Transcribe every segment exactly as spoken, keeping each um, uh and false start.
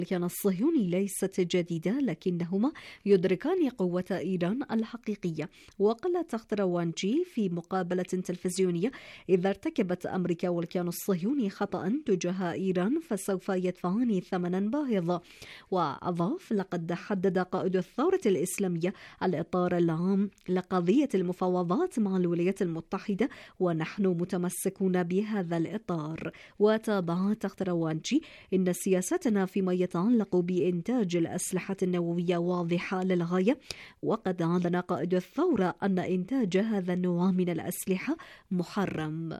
الكيان الصهيوني ليست جديدة، لكنهما يدركان قوة إيران الحقيقية. وقال تخت روانجي في مقابلة تلفزيونية: إذا ارتكبت أمريكا والكيان الصهيوني خطأ تجاه إيران فسوف يدفعان ثمنا باهظا. وأضاف: لقد حدد قائد الثورة الإسلامية الإطار العام لقضية المفاوضات مع الولايات المتحدة، ونحن متمسكون بهذا الإطار. وتابع تخت روانجي: إن سياستنا فيما يتعلق بإنتاج الأسلحة النووية واضحة للغاية، وقد أعلن قائد الثورة أن إنتاج هذا النوع من الأسلحة محرم.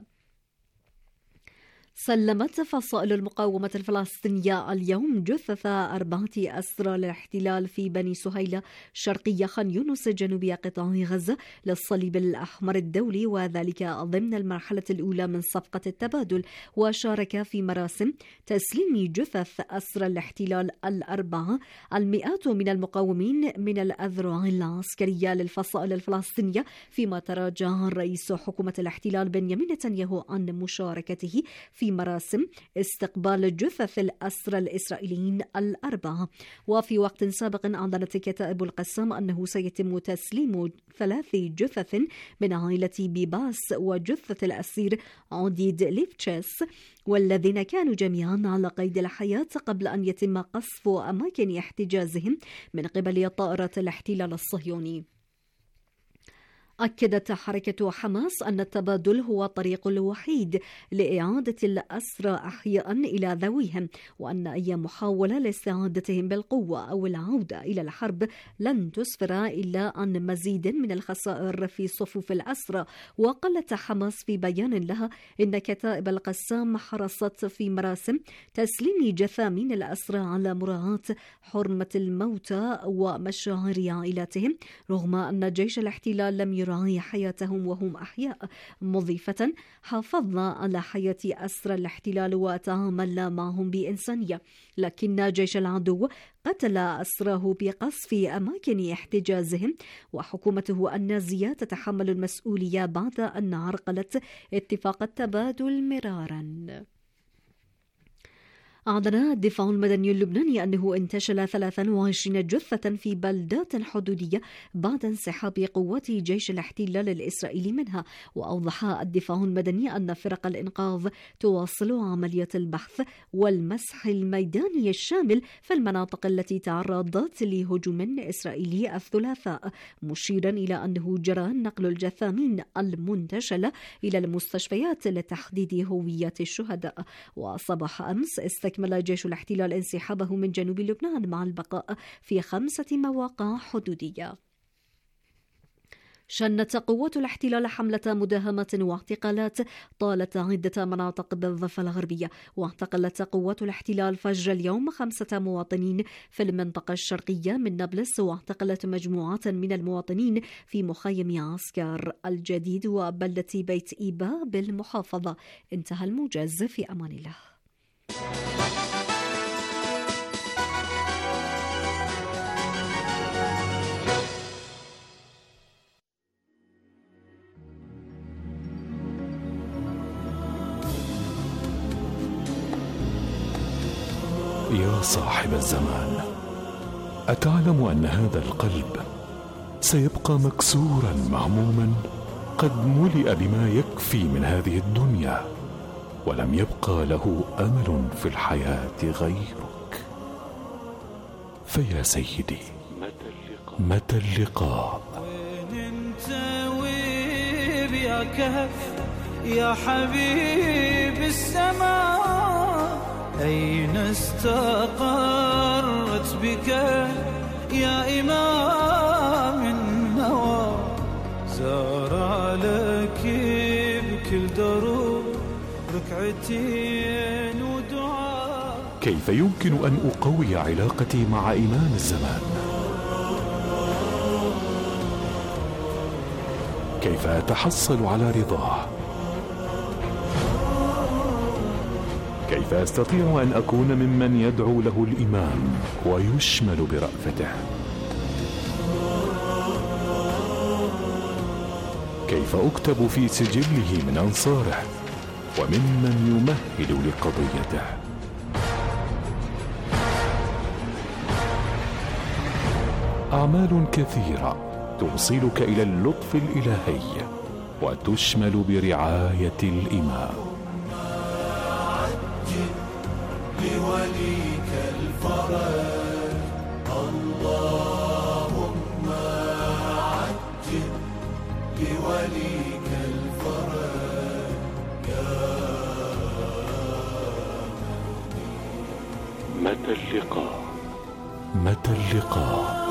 سلمت فصائل المقاومة الفلسطينية اليوم جثث أربعة أسرى للاحتلال في بني سهيلة شرقية خان يونس جنوبي قطاع غزة للصليب الأحمر الدولي، وذلك ضمن المرحلة الأولى من صفقة التبادل. وشارك في مراسم تسليم جثث أسرى الاحتلال الأربعة المئات من المقاومين من الأذرع العسكرية للفصائل الفلسطينية، فيما تراجع رئيس حكومة الاحتلال بنيامين نتنياهو عن مشاركته في مراسم استقبال جثث الأسرى الإسرائيليين الأربعة. وفي وقت سابق أعلنت كتائب القسام أنه سيتم تسليم ثلاث جثث من عائلة بيباس وجثة الأسير عوديد ليفتشيس، والذين كانوا جميعا على قيد الحياة قبل أن يتم قصف أماكن احتجازهم من قبل طائرات الاحتلال الصهيوني. أكدت حركة حماس أن التبادل هو الطريق الوحيد لإعادة الأسرى أحياء إلى ذويهم، وأن أي محاولة لاستعادتهم بالقوة أو العودة إلى الحرب لن تسفر إلا عن مزيد من الخسائر في صفوف الأسرى. وقالت حماس في بيان لها إن كتائب القسام حرصت في مراسم تسليم جثامين الأسرى على مراعاة حرمة الموتى ومشاعر عائلاتهم، رغم أن جيش الاحتلال لم يراعي حياتهم وهم أحياء. مضيفة: حافظنا على حياة أسرى الاحتلال وتعاملنا معهم بإنسانية، لكن جيش العدو قتل أسراه بقصف أماكن احتجازهم، وحكومته النازية تتحمل المسؤولية بعد أن عرقلت اتفاق التبادل مرارا. أعلن الدفاع المدني اللبناني أنه انتشل ثلاثة وعشرين جثة في بلدات حدودية بعد انسحاب قوات جيش الاحتلال الإسرائيلي منها. وأوضح الدفاع المدني أن فرق الإنقاذ تواصل عملية البحث والمسح الميداني الشامل في المناطق التي تعرضت لهجوم إسرائيلي الثلاثاء، مشيرا إلى أنه جرى نقل الجثامين المنتشلة إلى المستشفيات لتحديد هويات الشهداء. وصباح أمس استكمل جيش الاحتلال انسحابه من جنوب لبنان مع البقاء في خمسة مواقع حدودية. شنت قوات الاحتلال حملة مداهمات واعتقالات طالت عدة مناطق بالضفة الغربية، واعتقلت قوات الاحتلال فجر اليوم خمسة مواطنين في المنطقة الشرقية من نابلس، واعتقلت مجموعات من المواطنين في مخيم عسكر الجديد وبلدة بيت إيبا بالمحافظة. انتهى الموجز، في أمان الله. يا صاحب الزمان، أتعلم أن هذا القلب سيبقى مكسورا مهموما قد ملئ بما يكفي من هذه الدنيا، ولم يبقى له أمل في الحياة غيرك. فيا سيدي، متى اللقاء؟ وين انت وين يا كهف يا حبيب السماء؟ أين استقرت بك يا إمام النوى؟ زار لك بكل دروب ركعتين ودعاء. كيف يمكن أن أقوي علاقتي مع إمام الزمان؟ كيف أتحصل على رضاه؟ كيف أستطيع أن أكون ممن يدعو له الإمام ويشمل برأفته؟ كيف أكتب في سجله من أنصاره وممن يمهد لقضيته؟ أعمال كثيرة توصلك إلى اللطف الإلهي وتشمل برعاية الإمام. عجل لوليك الفرج، اللهم عجل لوليك الفرج يا متى اللقاء؟ متى اللقاء؟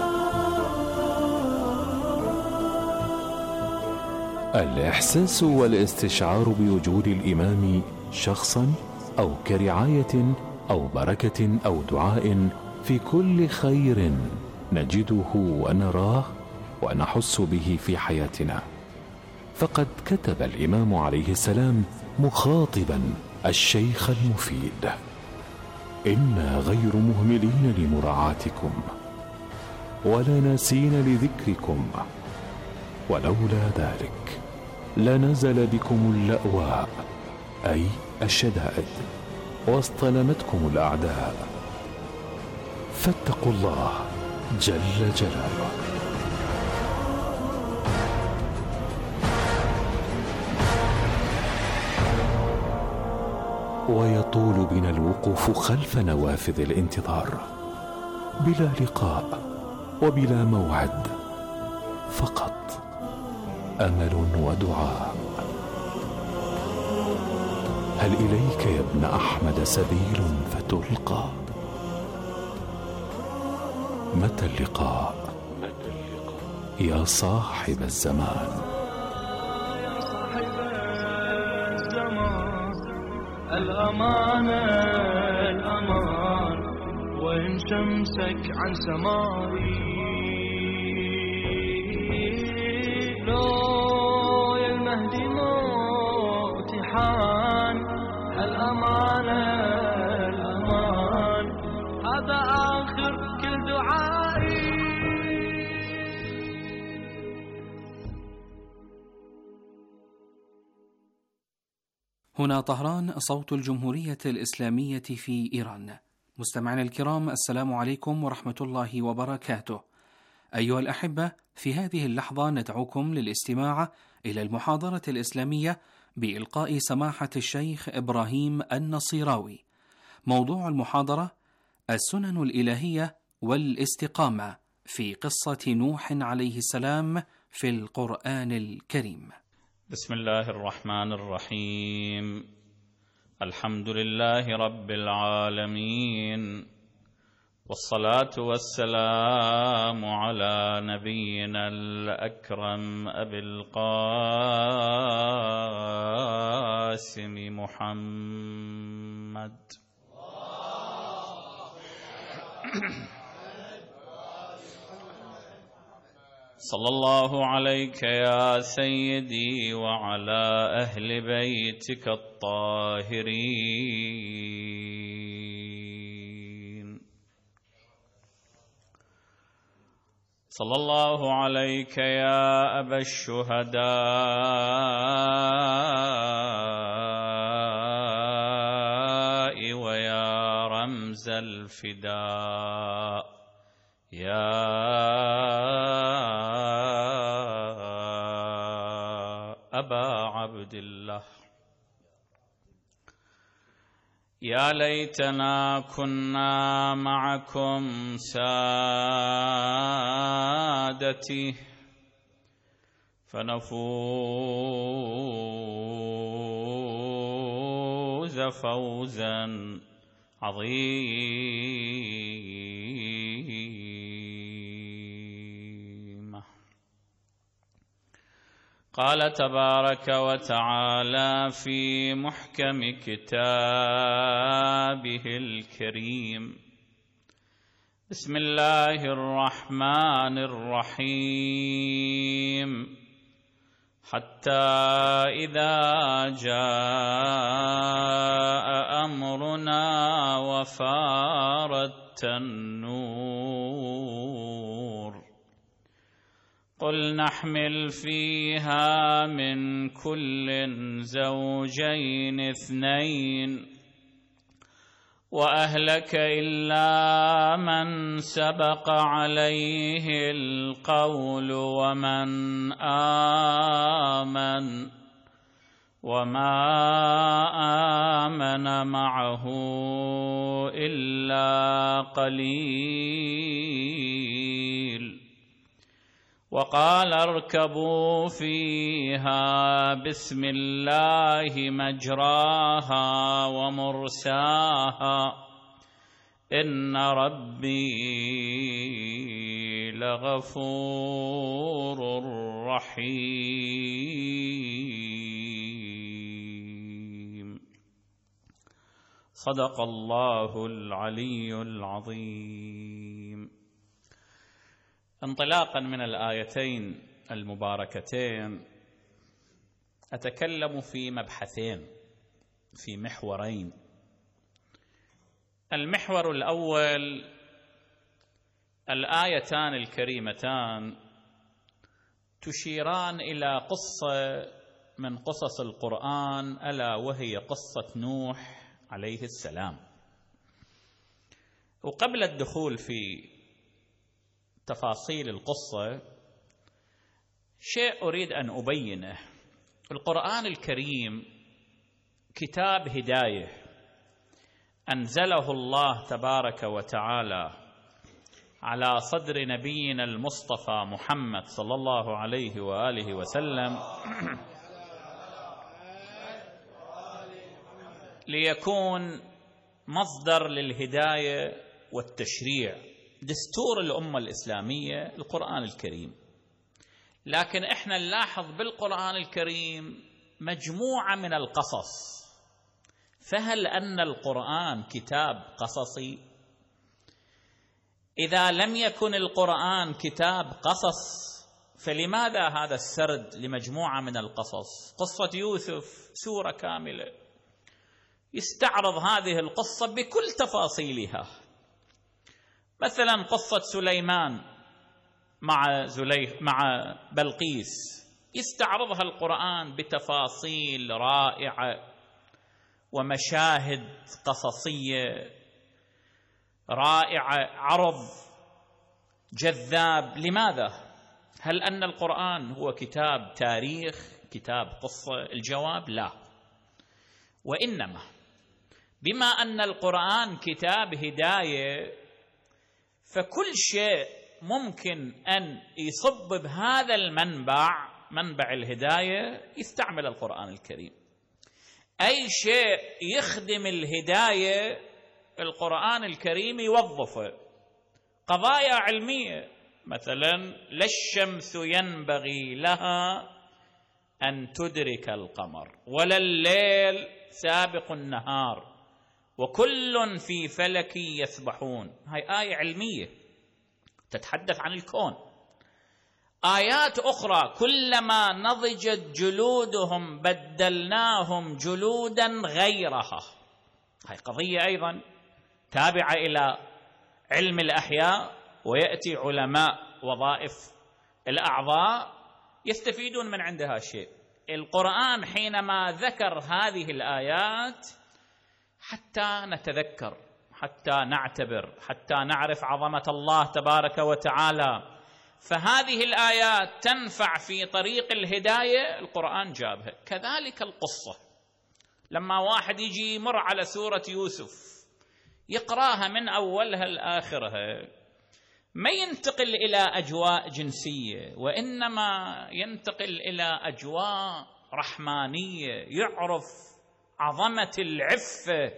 الإحساس والاستشعار بوجود الإمام شخصا أو كرعاية أو بركة أو دعاء في كل خير نجده ونراه ونحس به في حياتنا. فقد كتب الإمام عليه السلام مخاطبا الشيخ المفيد: إنا غير مهملين لمراعاتكم ولا ناسين لذكركم، ولولا ذلك لنزل بكم اللأواء أي الشدائد واصطلمتكم الأعداء، فاتقوا الله جل جلاله. ويطول بنا الوقوف خلف نوافذ الانتظار بلا لقاء وبلا موعد، فقط أمل ودعاء. هل إليك يا ابن أحمد سبيل فتلقى؟ متى اللقاء يا صاحب الزمان؟ الأمانة الأمان، وإن شمسك عن سمائي، لو يا المهدي موتي حان. الأمانة الأمان، هذا آخر كل دعائي. هنا طهران، صوت الجمهورية الإسلامية في إيران. مستمعينا الكرام، السلام عليكم ورحمة الله وبركاته. أيها الأحبة، في هذه اللحظة ندعوكم للاستماع إلى المحاضرة الإسلامية بإلقاء سماحة الشيخ إبراهيم النصيراوي. موضوع المحاضرة: السنن الإلهية والاستقامة في قصة نوح عليه السلام في القرآن الكريم. بسم الله الرحمن الرحيم. الحمد لله رب العالمين، والصلاة والسلام على نبينا الأكرم أبي القاسم محمد. صلى الله عليك يا سيدي وعلى أهل بيتك الطاهرين. صلى الله عليك يا أبا الشهداء ويا رمز الفداء، يا أبا عبد الله. يا ليتنا كنا معكم سادتي فنفوز فوزا عظيما. قال تبارك وتعالى في محكم كتابه الكريم: بسم الله الرحمن الرحيم. حتى إذا جاء أمرنا وفارت النور قل نحمل فيها من كل زوجين اثنين وأهلك إلا من سبق عليه القول ومن آمن وما آمن معه إلا قليل. وقال اركبوا فيها بسم الله مجراها ومرساها إن ربي لغفور رحيم. صدق الله العلي العظيم. انطلاقا من الآيتين المباركتين أتكلم في مبحثين، في محورين. المحور الأول، الآيتان الكريمتان تشيران إلى قصة من قصص القرآن، ألا وهي قصة نوح عليه السلام. وقبل الدخول في تفاصيل القصة شيء أريد أن أبينه. القرآن الكريم كتاب هداية أنزله الله تبارك وتعالى على صدر نبينا المصطفى محمد صلى الله عليه وآله وسلم ليكون مصدر للهداية والتشريع، دستور الأمة الإسلامية القرآن الكريم. لكن إحنا نلاحظ بالقرآن الكريم مجموعة من القصص، فهل أن القرآن كتاب قصصي؟ إذا لم يكن القرآن كتاب قصص فلماذا هذا السرد لمجموعة من القصص؟ قصة يوسف سورة كاملة يستعرض هذه القصة بكل تفاصيلها. مثلا قصة سليمان مع زليخ مع بلقيس يستعرضها القرآن بتفاصيل رائعة ومشاهد قصصية رائعة، عرض جذاب. لماذا؟ هل أن القرآن هو كتاب تاريخ، كتاب قصة؟ الجواب لا، وإنما بما أن القرآن كتاب هداية فكل شيء ممكن أن يصب بهذا المنبع، منبع الهداية، يستعمل القرآن الكريم. أي شيء يخدم الهداية القرآن الكريم يوظفه. قضايا علمية مثلا لا الشمس ينبغي لها أن تدرك القمر ولا الليل سابق النهار وكل في فلك يسبحون، هاي آية علمية تتحدث عن الكون. آيات أخرى كلما نضجت جلودهم بدلناهم جلودا غيرها، هاي قضية أيضا تابعة إلى علم الأحياء، ويأتي علماء وظائف الأعضاء يستفيدون من عندها شيء. القرآن حينما ذكر هذه الآيات حتى نتذكر، حتى نعتبر، حتى نعرف عظمة الله تبارك وتعالى، فهذه الآيات تنفع في طريق الهداية، القرآن جابها. كذلك القصة، لما واحد يجي يمر على سورة يوسف يقراها من أولها لآخرها ما ينتقل إلى أجواء جنسية، وإنما ينتقل إلى أجواء رحمانية، يعرف عظمة العفة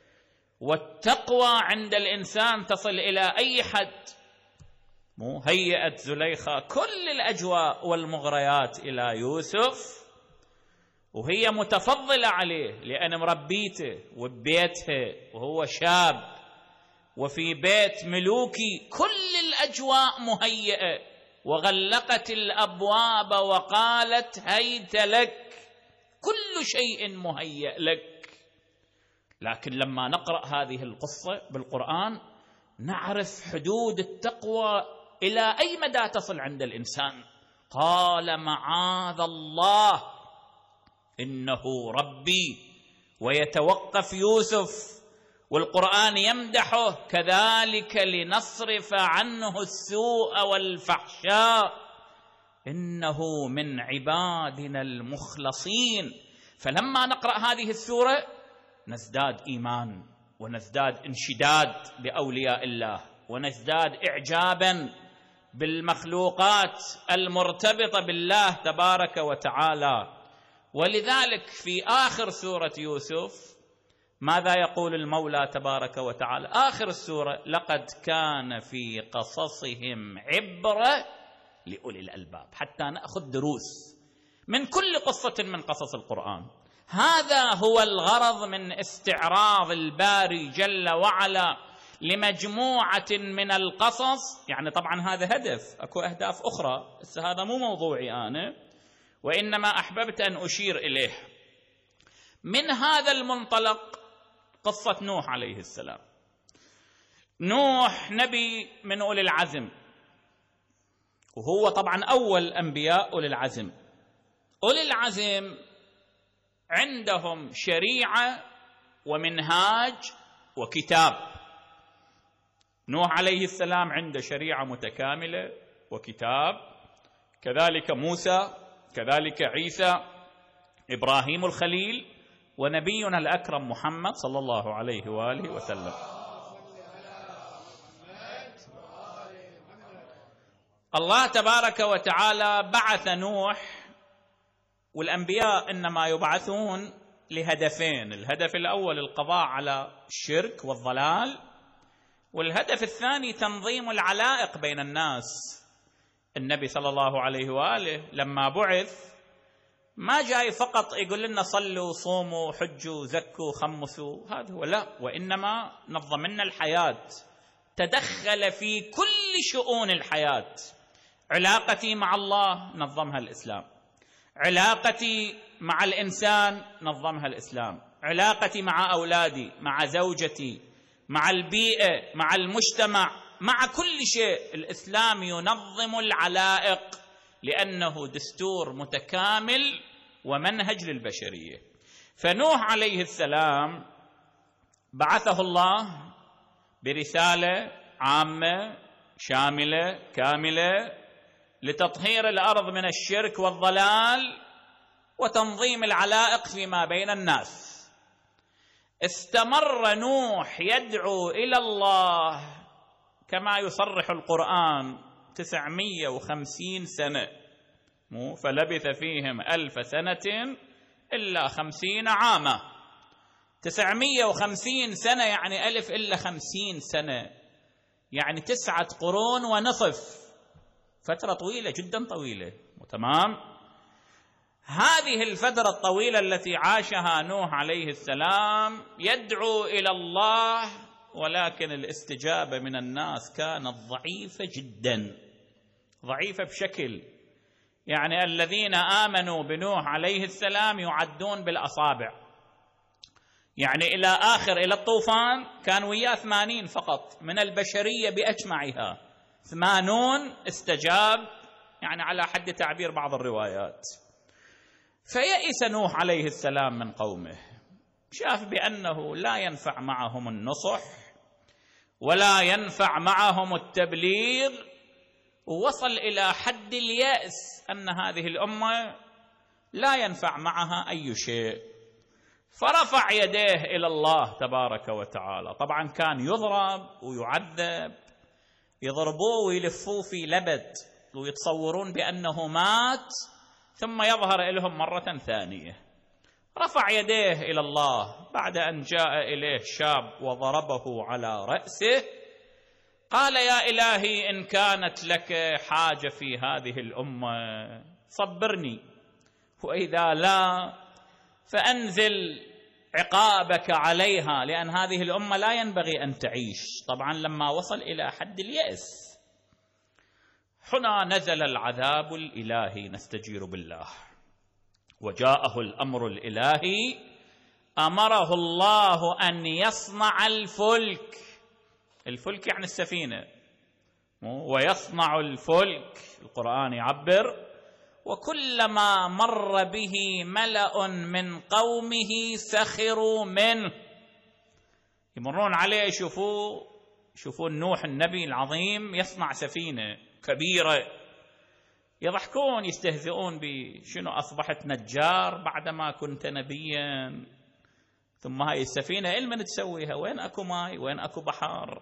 والتقوى عند الإنسان تصل إلى أي حد. مو هيئت زليخة كل الأجواء والمغريات إلى يوسف وهي متفضلة عليه لأن مربيته وببيتها وهو شاب وفي بيت ملوكي، كل الأجواء مهيئة، وغلقت الأبواب وقالت هيت لك، كل شيء مهيئ لك. لكن لما نقرأ هذه القصة بالقرآن نعرف حدود التقوى إلى أي مدى تصل عند الإنسان. قال معاذ الله إنه ربي، ويتوقف يوسف والقرآن يمدحه كذلك لنصرف عنه السوء والفحشاء إنه من عبادنا المخلصين. فلما نقرأ هذه السورة نزداد إيمان ونزداد انشداد بأولياء الله ونزداد إعجابا بالمخلوقات المرتبطة بالله تبارك وتعالى. ولذلك في آخر سورة يوسف ماذا يقول المولى تبارك وتعالى؟ آخر السورة: لقد كان في قصصهم عبرة لأولي الألباب، حتى نأخذ دروس من كل قصة من قصص القرآن. هذا هو الغرض من استعراض الباري جل وعلا لمجموعة من القصص. يعني طبعا هذا هدف، أكو أهداف أخرى، بس هذا مو موضوعي أنا، وإنما أحببت أن أشير إليه. من هذا المنطلق قصة نوح عليه السلام. نوح نبي من أولي العزم، وهو طبعا أول أنبياء أولي العزم. أولي العزم عندهم شريعة ومنهاج وكتاب. نوح عليه السلام عنده شريعة متكاملة وكتاب، كذلك موسى، كذلك عيسى، إبراهيم الخليل، ونبينا الأكرم محمد صلى الله عليه وآله وسلم. الله تبارك وتعالى بعث نوح، والأنبياء إنما يبعثون لهدفين: الهدف الأول القضاء على الشرك والضلال، والهدف الثاني تنظيم العلائق بين الناس. النبي صلى الله عليه وآله لما بعث ما جاي فقط يقول لنا صلوا صوموا حجوا زكوا خمسوا، هذا هو، لا، وإنما نظم لنا الحياة، تدخل في كل شؤون الحياة. علاقتي مع الله نظمها الإسلام، علاقتي مع الإنسان نظمها الإسلام، علاقتي مع أولادي، مع زوجتي، مع البيئة، مع المجتمع، مع كل شيء الإسلام ينظم العلائق، لأنه دستور متكامل ومنهج للبشرية. فنوح عليه السلام بعثه الله برسالة عامة شاملة كاملة لتطهير الأرض من الشرك والضلال وتنظيم العلائق فيما بين الناس. استمر نوح يدعو إلى الله كما يصرح القرآن تسعمائة وخمسين سنة، فلبث فيهم ألف سنة إلا خمسين عاما. تسعمائة وخمسين سنة يعني ألف إلا خمسين سنة، يعني تسعة قرون ونصف، فترة طويلة جدا طويلة. تمام؟ هذه الفترة الطويلة التي عاشها نوح عليه السلام يدعو إلى الله، ولكن الاستجابة من الناس كانت ضعيفة جدا، ضعيفة بشكل يعني الذين آمنوا بنوح عليه السلام يعدون بالأصابع. يعني إلى آخر إلى الطوفان كان وياه ثمانين فقط من البشرية بأجمعها، ثمانون استجاب، يعني على حد تعبير بعض الروايات. فيئس نوح عليه السلام من قومه، شاف بأنه لا ينفع معهم النصح ولا ينفع معهم التبليغ، ووصل إلى حد اليأس أن هذه الأمة لا ينفع معها أي شيء. فرفع يديه إلى الله تبارك وتعالى. طبعا كان يضرب ويعذب، يضربوه ويلفوه في لبد ويتصورون بأنه مات، ثم يظهر لهم مرة ثانية. رفع يديه إلى الله بعد أن جاء إليه شاب وضربه على رأسه، قال: يا إلهي إن كانت لك حاجة في هذه الأمة صبرني، وإذا لا فأنزل عقابك عليها، لأن هذه الأمة لا ينبغي أن تعيش. طبعا لما وصل إلى حد اليأس هنا نزل العذاب الإلهي، نستجير بالله. وجاءه الأمر الإلهي، أمره الله أن يصنع الفلك. الفلك يعني السفينة، ويصنع الفلك القرآن يعبر: وكلما مر به ملأ من قومه سخروا منه. يمرون عليه يشوفوه يشوفون نوح النبي العظيم يصنع سفينة كبيرة، يضحكون يستهزئون بشنو أصبحت نجار بعدما كنت نبيا، ثم هاي السفينة إلمن تسويها؟ وين أكو ماي؟ وين أكو بحر؟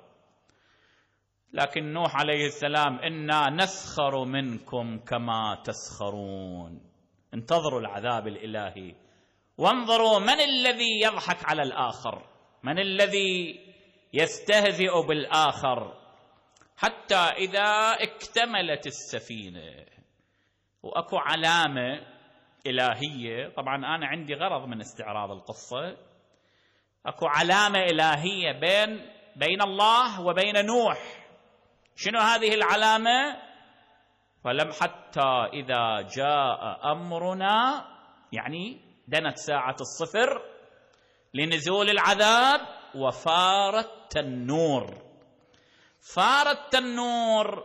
لكن نوح عليه السلام إنا نسخر منكم كما تسخرون، انتظروا العذاب الإلهي وانظروا من الذي يضحك على الآخر، من الذي يستهزئ بالآخر، حتى إذا اكتملت السفينة وأكو علامة إلهية. طبعا أنا عندي غرض من استعراض القصة، أكو علامة إلهية بين بين الله وبين نوح. شنو هذه العلامة؟ فلم حتى إذا جاء أمرنا، يعني دنت ساعة الصفر لنزول العذاب، وفار التنور. فار التنور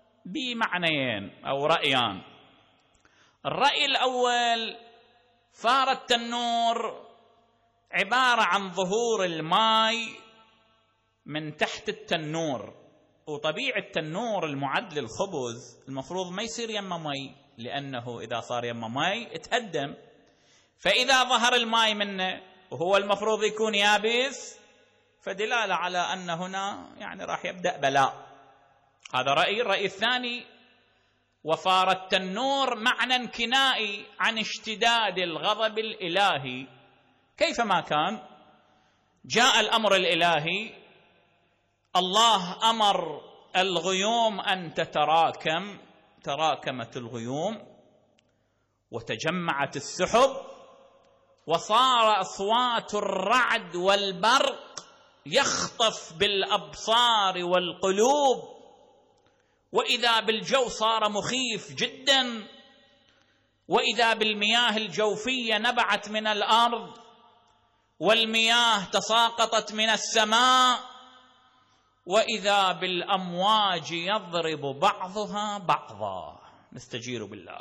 بمعنيين أو رأيان. الرأي الأول، فار التنور عبارة عن ظهور الماء من تحت التنور، وطبيعة التنور المعد للخبز المفروض ما يصير يما مي، لأنه إذا صار يما مي يتهدم، فإذا ظهر الماء منه وهو المفروض يكون يابس فدلالة على أن هنا يعني راح يبدأ بلاء. هذا رأي. الرأي الثاني، وفار التنور معنى كنائي عن اشتداد الغضب الإلهي. كيفما كان جاء الأمر الإلهي، الله أمر الغيوم أن تتراكم، تراكمت الغيوم وتجمعت السحب، وصار أصوات الرعد والبرق يخطف بالأبصار والقلوب، وإذا بالجو صار مخيف جدا، وإذا بالمياه الجوفية نبعت من الأرض، والمياه تساقطت من السماء، وإذا بالأمواج يضرب بعضها بعضا. نستجير بالله.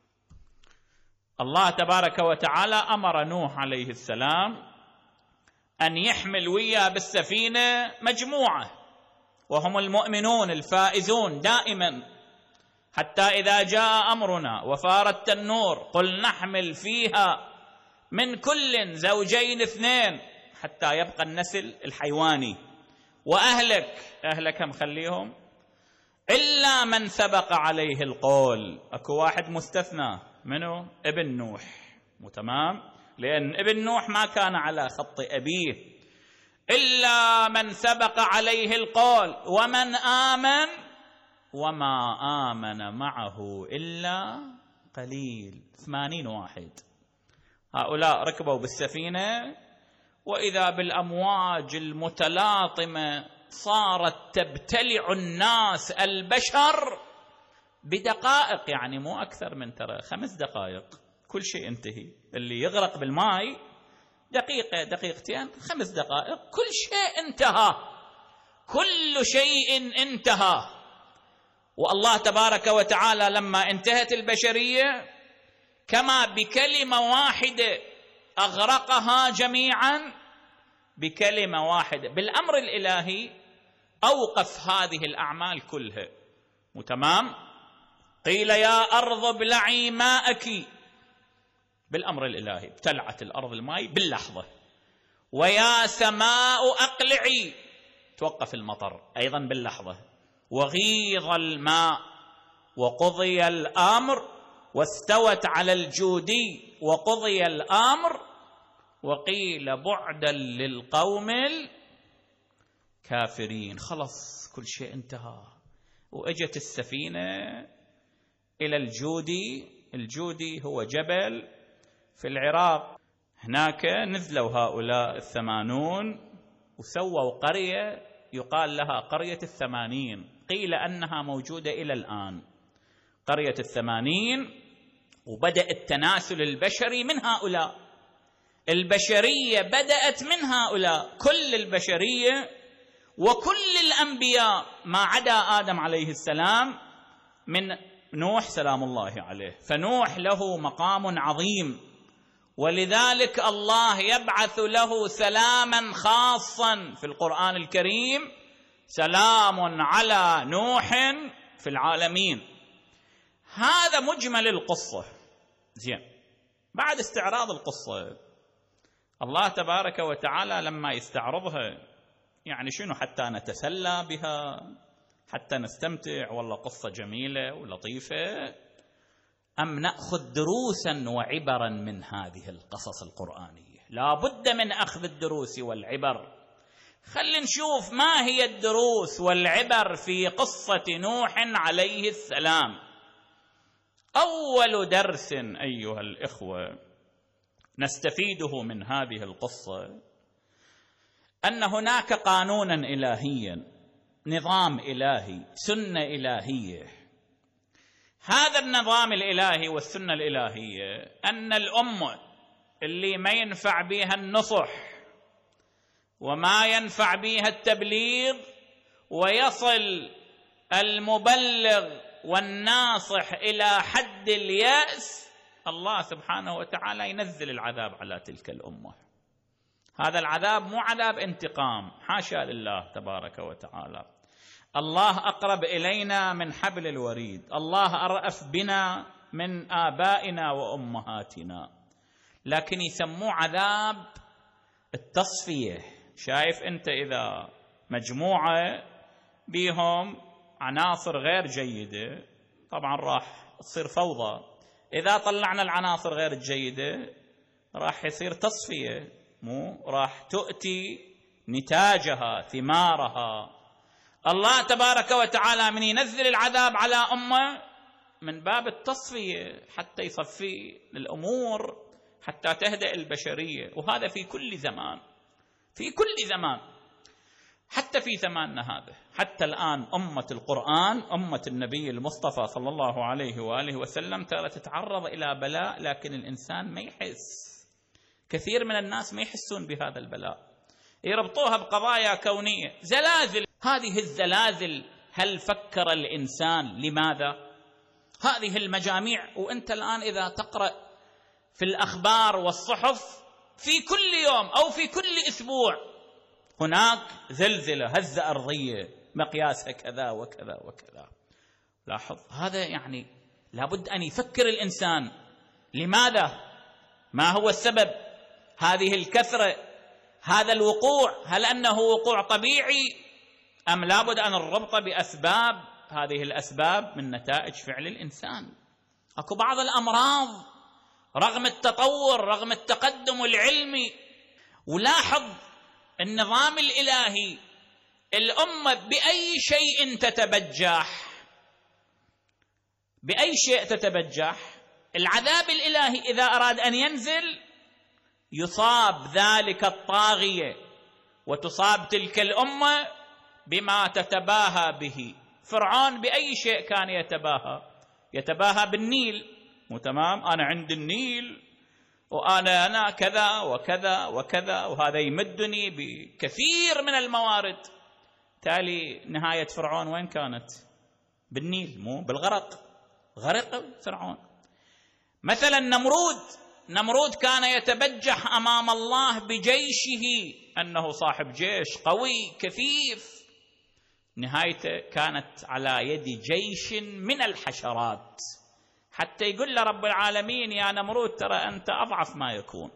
الله تبارك وتعالى أمر نوح عليه السلام أن يحمل وياه بالسفينة مجموعة، وهم المؤمنون الفائزون دائما، حتى إذا جاء أمرنا وفار التنور قل نحمل فيها من كل زوجين اثنين، حتى يبقى النسل الحيواني، وأهلك أهلك مخليهم إلا من سبق عليه القول. أكو واحد مستثنى، منه؟ ابن نوح. متمام، لأن ابن نوح ما كان على خط أبيه. إلا من سبق عليه القول ومن آمن وما آمن معه إلا قليل، ثمانين واحد. هؤلاء ركبوا بالسفينة، وإذا بالأمواج المتلاطمة صارت تبتلع الناس البشر بدقائق، يعني مو أكثر من ترى خمس دقائق كل شيء انتهي. اللي يغرق بالماء دقيقة دقيقتين خمس دقائق كل شيء انتهى، كل شيء انتهى. والله تبارك وتعالى لما انتهت البشرية كما بكلمة واحدة أغرقها جميعا، بكلمة واحدة بالأمر الإلهي أوقف هذه الأعمال كلها. متمام. قيل يا أرض ابلعي ماءك، بالأمر الإلهي ابتلعت الأرض الماء باللحظة. ويا سماء أقلعي، توقف المطر أيضا باللحظة. وغيض الماء وقضي الأمر، واستوت على الجودي وقضي الأمر، وقيل بعدا للقوم الكافرين. خلص كل شيء انتهى. وأجت السفينة إلى الجودي. الجودي هو جبل في العراق. هناك نزلوا هؤلاء الثمانون وسووا قرية يقال لها قرية الثمانين، قيل أنها موجودة إلى الآن، قرية الثمانين. وبدأ التناسل البشري من هؤلاء، البشرية بدأت من هؤلاء، كل البشرية وكل الأنبياء ما عدا آدم عليه السلام من نوح سلام الله عليه. فنوح له مقام عظيم ولذلك الله يبعث له سلاما خاصا في القرآن الكريم: سلام على نوح في العالمين. هذا مجمل القصة. زين، بعد استعراض القصة الله تبارك وتعالى لما يستعرضها، يعني شنو؟ حتى نتسلى بها، حتى نستمتع، والله قصة جميلة ولطيفة، أم نأخذ دروسا وعبرا من هذه القصص القرآنية؟ لا بد من أخذ الدروس والعبر. خلينا نشوف ما هي الدروس والعبر في قصة نوح عليه السلام. أول درس أيها الإخوة نستفيده من هذه القصة أن هناك قانونا إلهيا، نظام إلهي، سنة إلهية. هذا النظام الإلهي والسنة الإلهية أن الأمة اللي ما ينفع بها النصح وما ينفع بها التبليغ، ويصل المبلغ والناصح إلى حد اليأس، الله سبحانه وتعالى ينزل العذاب على تلك الأمة. هذا العذاب مو عذاب انتقام، حاشا لله تبارك وتعالى. الله أقرب إلينا من حبل الوريد، الله أرأف بنا من آبائنا وأمهاتنا، لكن يسموه عذاب التصفية. شايف أنت إذا مجموعة بيهم عناصر غير جيدة، طبعا راح تصير فوضى. إذا طلعنا العناصر غير الجيدة راح يصير تصفية، مو راح تؤتي نتاجها ثمارها. الله تبارك وتعالى من ينزل العذاب على أمة من باب التصفية، حتى يصفي الأمور، حتى تهدأ البشرية. وهذا في كل زمان، في كل زمان، حتى في زماننا هذا. حتى الآن أمة القرآن، أمة النبي المصطفى صلى الله عليه وآله وسلم، ترى تتعرض إلى بلاء، لكن الإنسان ما يحس. كثير من الناس ما يحسون بهذا البلاء، يربطوها بقضايا كونية، زلازل. هذه الزلازل هل فكر الإنسان لماذا؟ هذه المجاميع، وأنت الآن إذا تقرأ في الأخبار والصحف في كل يوم أو في كل أسبوع هناك زلزلة، هزة أرضية مقياسها كذا وكذا وكذا. لاحظ، هذا يعني لابد أن يفكر الإنسان لماذا؟ ما هو السبب؟ هذه الكثرة، هذا الوقوع، هل أنه وقوع طبيعي أم لابد أن نربط بأسباب؟ هذه الأسباب من نتائج فعل الإنسان. أكو بعض الأمراض رغم التطور، رغم التقدم العلمي. ولاحظ النظام الإلهي، الأمة بأي شيء تتبجح، بأي شيء تتبجح. العذاب الإلهي إذا أراد أن ينزل يصاب ذلك الطاغية، وتصاب تلك الأمة بما تتباهى به. فرعون بأي شيء كان يتباهى؟ يتباهى بالنيل، مو تمام؟ أنا عند النيل وأنا أنا كذا وكذا وكذا، وهذا يمدني بكثير من الموارد. تالي نهاية فرعون وين كانت؟ بالنيل، مو بالغرق. غرق فرعون. مثلا نمرود، نمرود كان يتبجح أمام الله بجيشه أنه صاحب جيش قوي كثيف، نهايته كانت على يد جيش من الحشرات، حتى يقول له رب العالمين: يا نمرود ترى أنت أضعف ما يكون.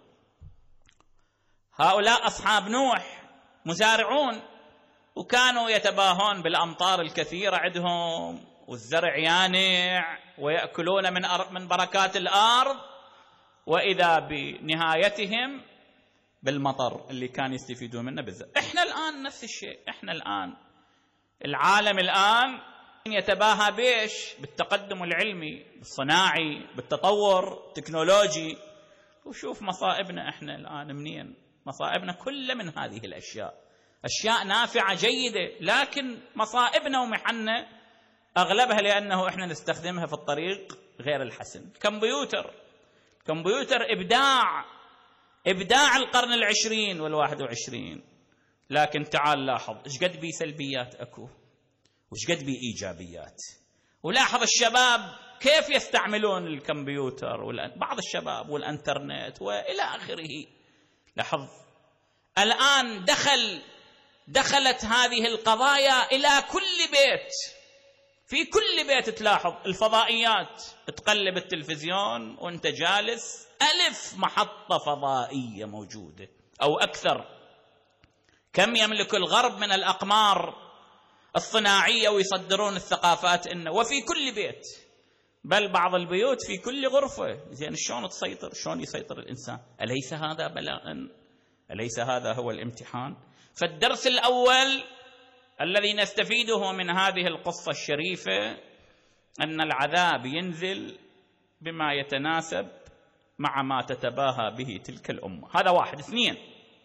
هؤلاء أصحاب نوح مزارعون، وكانوا يتباهون بالأمطار الكثيرة عندهم، والزرع يانع، ويأكلون من من بركات الأرض، وإذا بنهايتهم بالمطر اللي كان يستفيدون منه بالزرع. إحنا الآن نفس الشيء. إحنا الآن العالم الآن يتباهى بيش؟ بالتقدم العلمي، بالصناعي، بالتطور التكنولوجي. وشوف مصائبنا إحنا الآن منين؟ مصائبنا كلها من هذه الأشياء، أشياء نافعة جيدة، لكن مصائبنا ومحنة أغلبها لأنه إحنا نستخدمها في الطريق غير الحسن. كمبيوتر، كمبيوتر إبداع، إبداع القرن العشرين والواحد وعشرين، لكن تعال لاحظ إيش قد بي سلبيات أكو وإيش قد بي إيجابيات. ولاحظ الشباب كيف يستعملون الكمبيوتر، بعض الشباب والانترنت والى اخره. لاحظ الان دخل دخلت هذه القضايا الى كل بيت، في كل بيت تلاحظ الفضائيات، تقلب التلفزيون وانت جالس ألف محطة فضائية موجودة أو أكثر. كم يملك الغرب من الأقمار الصناعية ويصدرون الثقافات إنه، وفي كل بيت، بل بعض البيوت في كل غرفة. زين شلون تسيطر؟ شلون يسيطر الإنسان؟ أليس هذا بلاء؟ أليس هذا هو الامتحان؟ فالدرس الأول الذي نستفيده من هذه القصة الشريفة أن العذاب ينزل بما يتناسب مع ما تتباهى به تلك الأمة. هذا واحد. اثنين،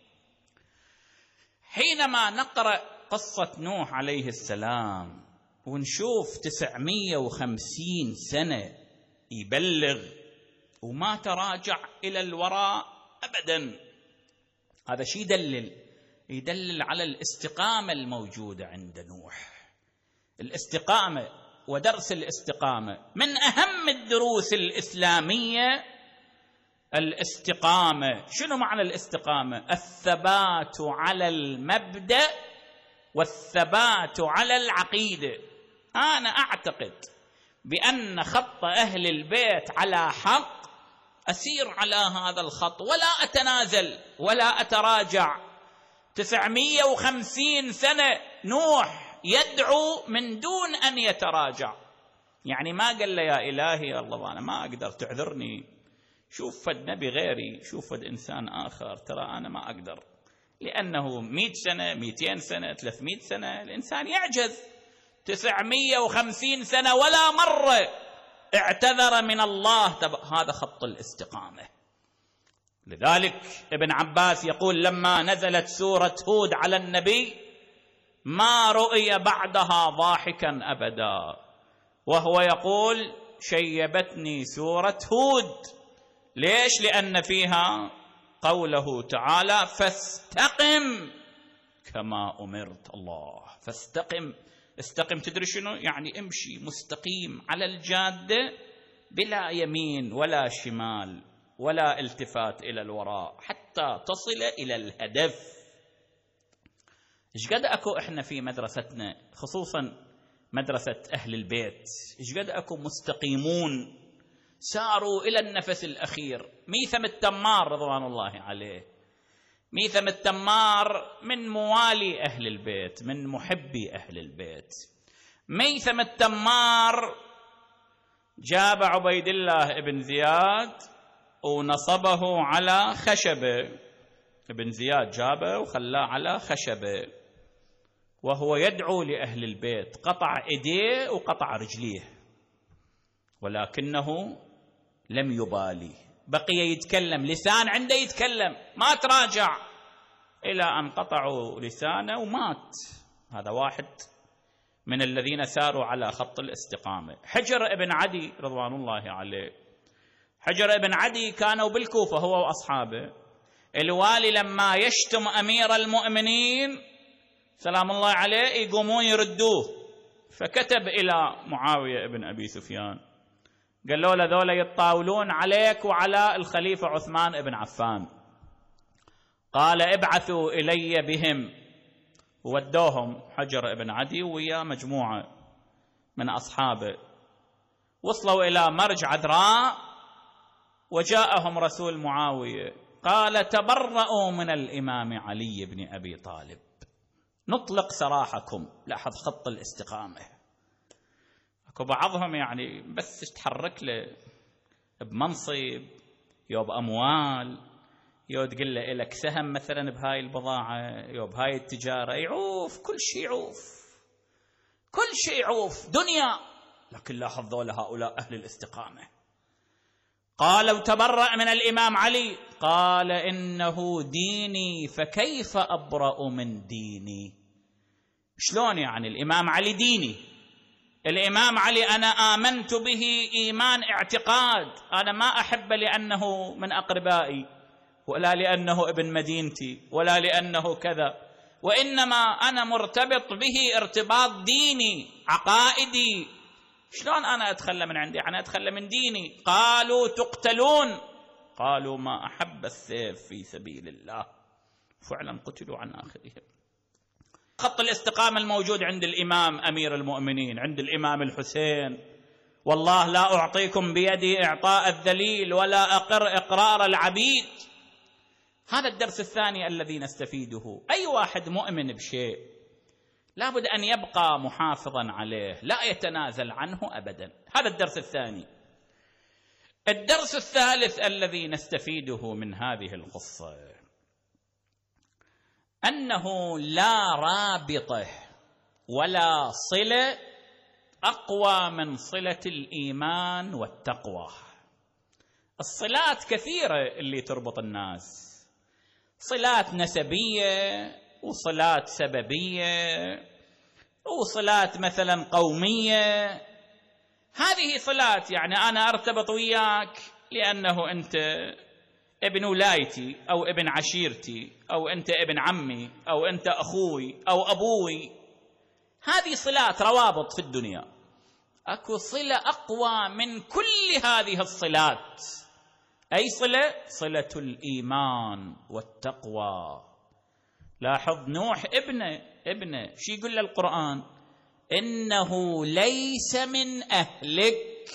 حينما نقرأ قصة نوح عليه السلام ونشوف تسعمية وخمسين سنة يبلغ وما تراجع إلى الوراء أبدا، هذا شيء يدلل يدلل على الاستقامة الموجودة عند نوح. الاستقامة ودرس الاستقامة من أهم الدروس الإسلامية. الاستقامة شنو معنى الاستقامة؟ الثبات على المبدأ والثبات على العقيدة. أنا أعتقد بأن خط أهل البيت على حق، أسير على هذا الخط ولا أتنازل ولا أتراجع. تسعمية وخمسين سنة نوح يدعو من دون أن يتراجع، يعني ما قال له يا إلهي الله أنا ما أقدر تعذرني، شوف فد نبي غيري، شوف فد إنسان آخر، ترى أنا ما أقدر. لأنه مئة سنة مئتين سنة ثلاثمئة سنة الإنسان يعجز. تسعمية وخمسين سنة ولا مرة اعتذر من الله. هذا خط الاستقامة. لذلك ابن عباس يقول لما نزلت سورة هود على النبي ما رؤي بعدها ضاحكا أبدا، وهو يقول شيبتني سورة هود. ليش؟ لأن فيها قوله تعالى فاستقم كما أمرت. الله، فاستقم. استقم تدري شنو يعني؟ امشي مستقيم على الجادة بلا يمين ولا شمال ولا التفات إلى الوراء حتى تصل إلى الهدف. إيش قد أكو إحنا في مدرستنا خصوصا مدرسة أهل البيت، إيش قد أكو مستقيمون ساروا إلى النفس الأخير. ميثم التمار رضوان الله عليه، ميثم التمار من موالي أهل البيت، من محبي أهل البيت. ميثم التمار جاب عبيد الله ابن زياد ونصبه على خشبة. ابن زياد جابه وخلاه على خشبة وهو يدعو لأهل البيت، قطع إيديه وقطع رجليه، ولكنه لم يبالي، بقي يتكلم، لسان عنده يتكلم، ما تراجع إلى أن قطعوا لسانه ومات. هذا واحد من الذين ساروا على خط الاستقامة. حجر ابن عدي رضوان الله عليه، حجر ابن عدي كانوا بالكوفة هو وأصحابه. الوالي لما يشتم أمير المؤمنين سلام الله عليه يقومون يردوه، فكتب إلى معاوية ابن أبي سفيان قال له لذولا يتطاولون عليك وعلى الخليفة عثمان ابن عفان، قال ابعثوا إلي بهم. ودوهم حجر ابن عدي ويا مجموعة من أصحابه، وصلوا إلى مرج عذراء وجاءهم رسول معاوية قال تبرؤوا من الإمام علي بن أبي طالب، نطلق سراحكم. لاحظ خط الاستقامة. اكو بعضهم يعني بس تحرك له بمنصب يو بأموال يو تقول له إلك سهم مثلا بهاي البضاعة يو بهاي التجارة، يعوف كل شيء، يعوف كل شيء، يعوف دنيا. لكن لاحظ ذولا هؤلاء أهل الاستقامة. قالوا تبرأ من الإمام علي، قال إنه ديني فكيف أبرأ من ديني؟ شلون يعني الإمام علي ديني؟ الإمام علي أنا آمنت به إيمان اعتقاد، أنا ما أحب لأنه من أقربائي ولا لأنه ابن مدينتي ولا لأنه كذا، وإنما أنا مرتبط به ارتباط ديني عقائدي. شلون أنا أتخلى من عندي؟ أنا أتخلى من ديني. قالوا تقتلون، قالوا ما أحب السيف في سبيل الله، فعلا قتلوا عن آخرهم. خط الاستقامة الموجود عند الإمام أمير المؤمنين، عند الإمام الحسين: والله لا أعطيكم بيدي إعطاء الذليل ولا أقر إقرار العبيد. هذا الدرس الثاني الذي نستفيده. أي واحد مؤمن بشيء لابد أن يبقى محافظا عليه، لا يتنازل عنه أبدا. هذا الدرس الثاني. الدرس الثالث الذي نستفيده من هذه القصة أنه لا رابطة ولا صلة أقوى من صلة الإيمان والتقوى. الصلات كثيرة اللي تربط الناس، صلات نسبية وصلات سببية وصلات مثلا قومية. هذه صلات يعني أنا أرتبط وياك لأنه أنت ابن ولايتي أو ابن عشيرتي أو أنت ابن عمي أو أنت أخوي أو أبوي. هذه صلات روابط في الدنيا. أكو صلة أقوى من كل هذه الصلات. أي صلة؟ صلة الإيمان والتقوى. لاحظ نوح ابنه ابنه شو يقول له القرآن؟ إنه ليس من أهلك،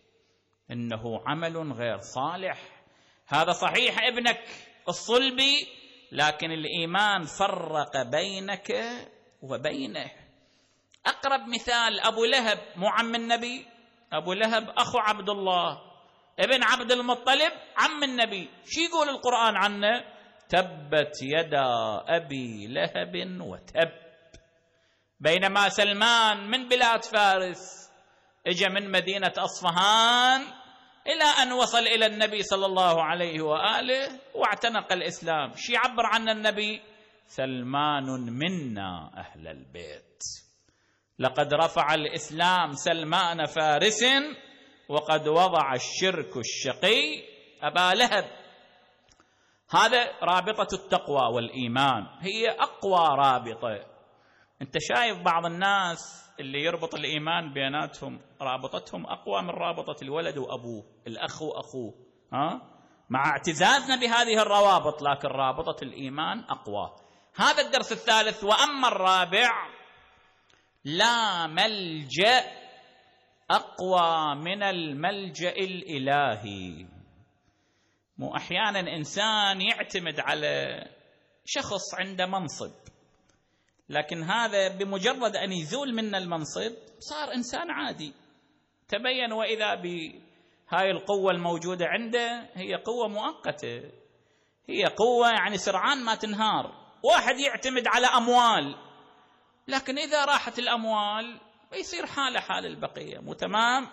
إنه عمل غير صالح. هذا صحيح ابنك الصلبي، لكن الإيمان فرق بينك وبينه. أقرب مثال أبو لهب، مو عم النبي؟ أبو لهب أخو عبد الله ابن عبد المطلب عم النبي. شو يقول القرآن عنه؟ تبت يدا أبي لهب وتب. بينما سلمان من بلاد فارس اجى من مدينة أصفهان إلى أن وصل إلى النبي صلى الله عليه وآله واعتنق الإسلام. شو يعبر عن النبي؟ سلمان منا أهل البيت. لقد رفع الإسلام سلمان فارس وقد وضع الشرك الشقي أبا لهب. هذا رابطة التقوى والإيمان، هي أقوى رابطة. أنت شايف بعض الناس اللي يربط الإيمان بيناتهم رابطتهم أقوى من رابطة الولد وأبوه، الأخ وأخوه، ها؟ مع اعتزازنا بهذه الروابط، لكن رابطة الإيمان أقوى. هذا الدرس الثالث. وأما الرابع: لا ملجأ أقوى من الملجأ الإلهي. مو أحيانا إنسان يعتمد على شخص عنده منصب، لكن هذا بمجرد أن يزول منا المنصب صار إنسان عادي. تبين وإذا بهاي القوة الموجودة عنده هي قوة مؤقتة، هي قوة يعني سرعان ما تنهار. واحد يعتمد على أموال، لكن إذا راحت الأموال يصير حاله حال البقية، مو تمام؟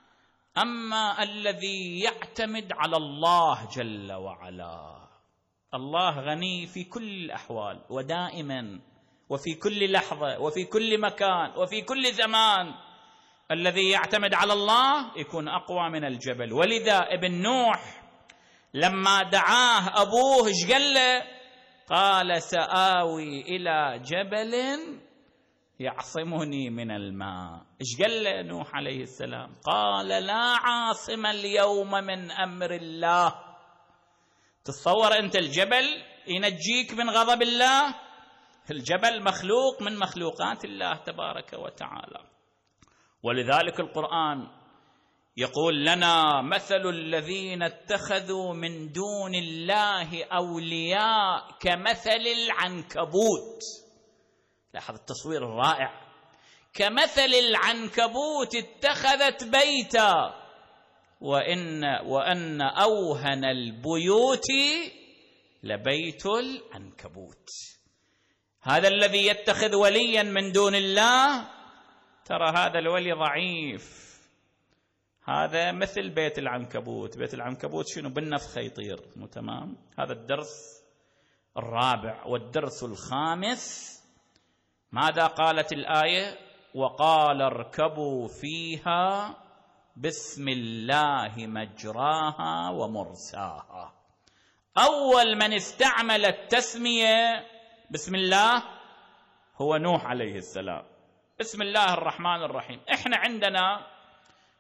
أما الذي يعتمد على الله جل وعلا، الله غني في كل الأحوال ودائما وفي كل لحظة وفي كل مكان وفي كل زمان. الذي يعتمد على الله يكون أقوى من الجبل. ولذا ابن نوح لما دعاه أبوه ايش قال له؟ قال سآوي إلى جبل يعصمني من الماء. ايش قال له نوح عليه السلام؟ قال لا عاصم اليوم من أمر الله. تتصور أنت الجبل ينجيك من غضب الله؟ الجبل مخلوق من مخلوقات الله تبارك وتعالى. ولذلك القرآن يقول لنا مثل الذين اتخذوا من دون الله أولياء كمثل العنكبوت. لاحظ التصوير الرائع. كمثل العنكبوت اتخذت بيتا وإن, وأن أوهن البيوت لبيت العنكبوت. هذا الذي يتخذ وليا من دون الله ترى هذا الولي ضعيف، هذا مثل بيت العنكبوت. بيت العنكبوت شنو؟ بالنفخ يطير، مو تمام؟ هذا الدرس الرابع. والدرس الخامس ماذا قالت الآية؟ وقال اركبوا فيها بسم الله مجراها ومرساها. أول من استعمل التسمية بسم الله هو نوح عليه السلام. بسم الله الرحمن الرحيم. احنا عندنا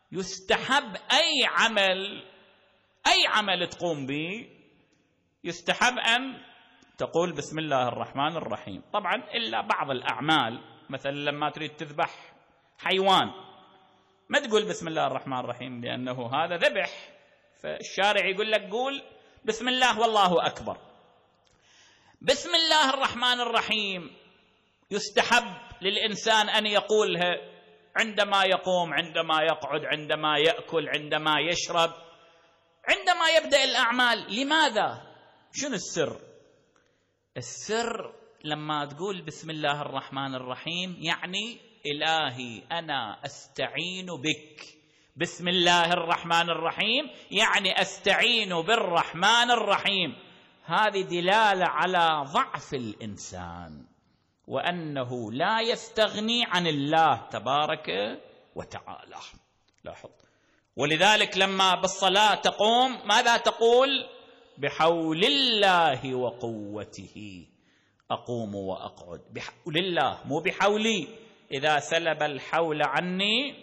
يستحب أي عمل أي عمل تقوم به يستحب أن تقول بسم الله الرحمن الرحيم. طبعا إلا بعض الأعمال، مثلا لما تريد تذبح حيوان ما تقول بسم الله الرحمن الرحيم لأنه هذا ذبح، فالشارع يقول لك قول بسم الله والله أكبر. بسم الله الرحمن الرحيم يستحب للإنسان أن يقولها عندما يقوم، عندما يقعد، عندما يأكل، عندما يشرب، عندما يبدأ الأعمال. لماذا؟ شنو السر؟ السر لما تقول بسم الله الرحمن الرحيم يعني إلهي أنا أستعين بك. بسم الله الرحمن الرحيم يعني أستعين بالرحمن الرحيم. هذه دلالة على ضعف الإنسان وأنه لا يستغني عن الله تبارك وتعالى. لاحظ، ولذلك لما بالصلاة تقوم ماذا تقول؟ بحول الله وقوته أقوم وأقعد. بحول الله، مو بحولي. إذا سلب الحول عني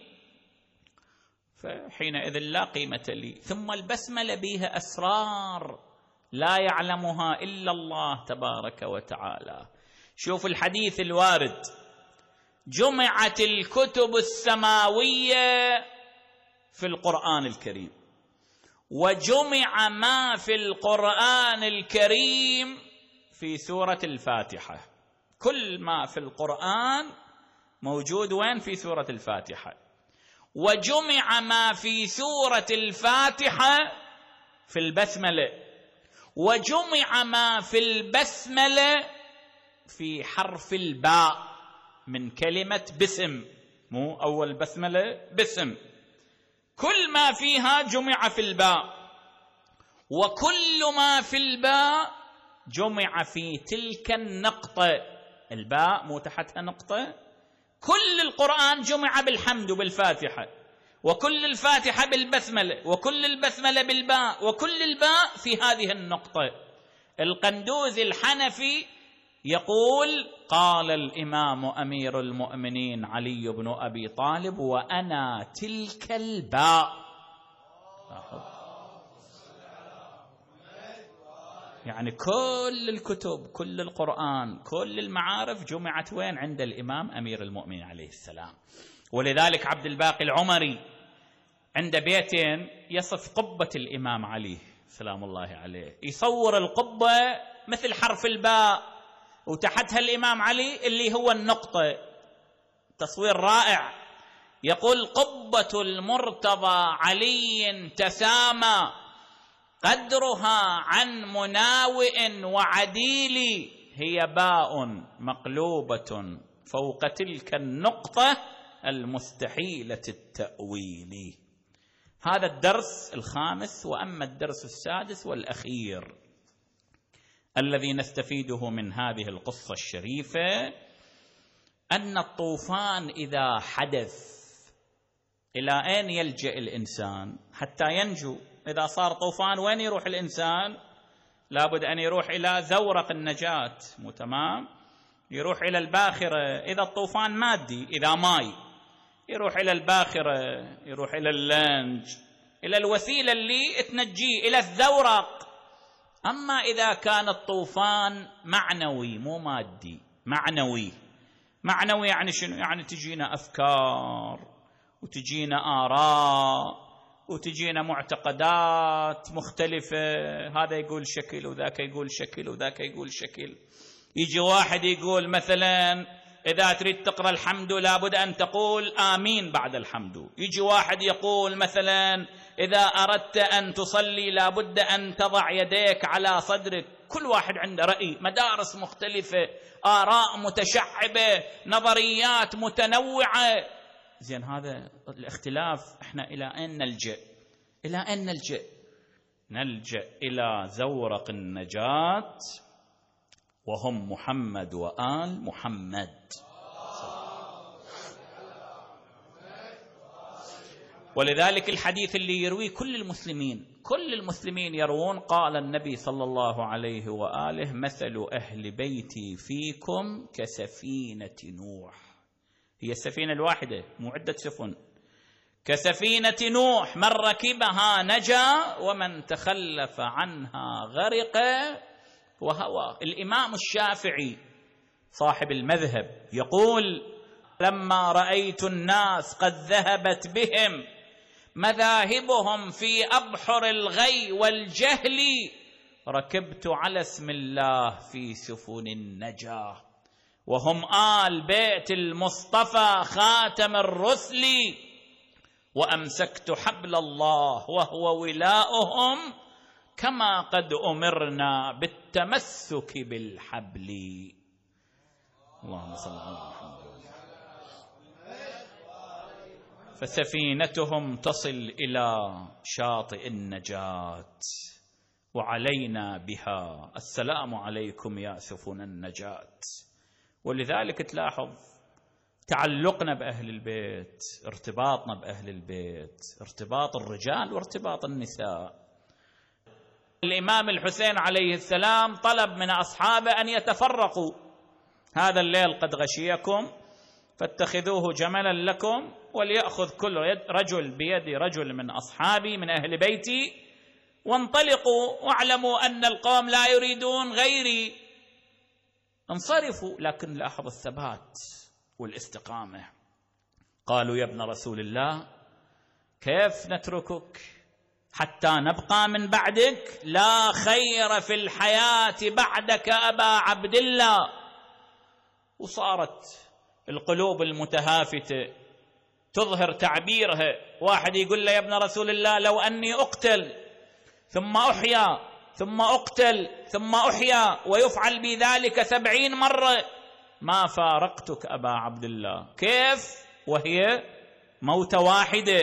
فحينئذ لا قيمة لي. ثم البسملة بها أسرار لا يعلمها إلا الله تبارك وتعالى. شوف الحديث الوارد: جمعت الكتب السماوية في القرآن الكريم، وجمع ما في القرآن الكريم في سورة الفاتحة. كل ما في القرآن موجود وين؟ في سورة الفاتحة. وجمع ما في سورة الفاتحة في البسملة، وجمع ما في البسملة في حرف الباء من كلمة بسم، مو أول بسملة بسم. كل ما فيها جمع في الباء، وكل ما في الباء جمع في تلك النقطة. الباء مو تحتها نقطة. كل القرآن جمع بالحمد بالفاتحة، وكل الفاتحة بالبسملة، وكل البسملة بالباء، وكل الباء في هذه النقطة. القندوزي الحنفي يقول: قال الإمام أمير المؤمنين علي بن أبي طالب: وأنا تلك الباء. يعني كل الكتب، كل القرآن، كل المعارف جمعت وين؟ عند الإمام أمير المؤمنين عليه السلام. ولذلك عبد الباقي العمري عند بيتين يصف قبة الإمام علي سلام الله عليه، يصور القبة مثل حرف الباء وتحتها الإمام علي اللي هو النقطة. تصوير رائع. يقول: قبة المرتضى علي تسامى قدرها عن مناوئ وعديل، هي باء مقلوبة فوق تلك النقطة المستحيلة التأويل. هذا الدرس الخامس. وأما الدرس السادس والأخير الذي نستفيده من هذه القصة الشريفة، أن الطوفان إذا حدث إلى أين يلجأ الإنسان حتى ينجو؟ إذا صار طوفان وين يروح الإنسان؟ لابد أن يروح إلى زورق النجاة، مو تمام؟ يروح إلى الباخرة. إذا الطوفان مادي، إذا ماي، يروح إلى الباخرة، يروح إلى اللنج، إلى الوسيلة اللي تنجيه، إلى الزورق. أما إذا كان الطوفان معنوي مو مادي، معنوي. معنوي يعني شنو؟ يعني تجينا أفكار وتجينا آراء وتجينا معتقدات مختلفة، هذا يقول شكل وذاك يقول شكل وذاك يقول شكل. يجي واحد يقول مثلا إذا تريد تقرأ الحمد لابد أن تقول آمين بعد الحمد. يجي واحد يقول مثلا إذا أردت أن تصلي لابد أن تضع يديك على صدرك. كل واحد عنده رأي، مدارس مختلفة، آراء متشعبة، نظريات متنوعة. زين، هذا الاختلاف احنا إلى أين نلجأ؟ إلى أين نلجأ؟ نلجأ إلى زورق النجاة وهم محمد وآل محمد. ولذلك الحديث اللي يرويه كل المسلمين، كل المسلمين يروون: قال النبي صلى الله عليه وآله: مثل أهل بيتي فيكم كسفينة نوح. هي السفينة الواحدة، مو عدة سفن. كسفينة نوح، من ركبها نجا ومن تخلف عنها غرق وهوى. الإمام الشافعي صاحب المذهب يقول: لما رأيت الناس قد ذهبت بهم مذاهبهم في أبحر الغي والجهل ركبت على اسم الله في سفن النجاة، وهم آل بيت المصطفى خاتم الرسل، وأمسكت حبل الله وهو ولاؤهم كما قد أمرنا بالتمسك بالحبل. اللهم صل على محمد. فسفينتهم تصل إلى شاطئ النجاة وعلينا بها السلام عليكم يا سفن النجاة. ولذلك تلاحظ تعلقنا بأهل البيت، ارتباطنا بأهل البيت، ارتباط الرجال وارتباط النساء. الإمام الحسين عليه السلام طلب من أصحابه أن يتفرقوا: هذا الليل قد غشيكم فاتخذوه جملا لكم، وليأخذ كل رجل بيد رجل من أصحابي من أهل بيتي وانطلقوا، واعلموا أن القوم لا يريدون غيري، انصرفوا. لكن لاحظ الثبات والاستقامة. قالوا: يا ابن رسول الله، كيف نتركك حتى نبقى من بعدك؟ لا خير في الحياة بعدك أبا عبد الله. وصارت القلوب المتهافتة تظهر تعبيرها. واحد يقول له: يا ابن رسول الله، لو أني أقتل ثم أحيا ثم أقتل ثم أحيا ويفعل بي ذلك سبعين مرة ما فارقتك أبا عبد الله. كيف وهي موتة واحدة؟